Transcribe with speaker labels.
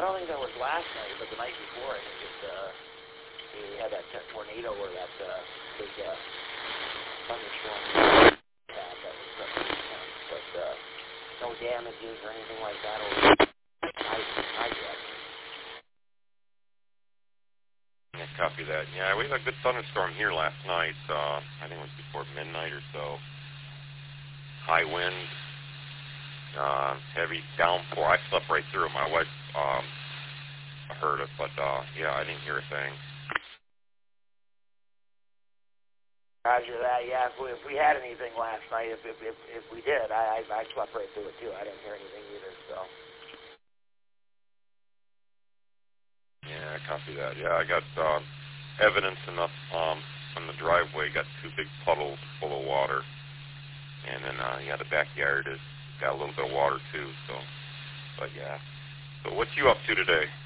Speaker 1: don't think that was last night, but the night before, I think we had that tornado or that big thunderstorm. But no damages or anything like that. I guess.
Speaker 2: Yeah, copy that. Yeah, we had a good thunderstorm here last night. I think it was before midnight or so. High wind, heavy downpour. I slept right through it. My wife heard it, but yeah, I didn't hear a thing.
Speaker 1: Roger that. Yeah, if we had anything last night, if we did, I slept right through it too. I didn't hear anything either. So.
Speaker 2: Yeah, copy that. Yeah, I got evidence enough on the driveway. Got two big puddles full of water, and then yeah, the backyard has got a little bit of water too. So, but yeah. So, what you up to today?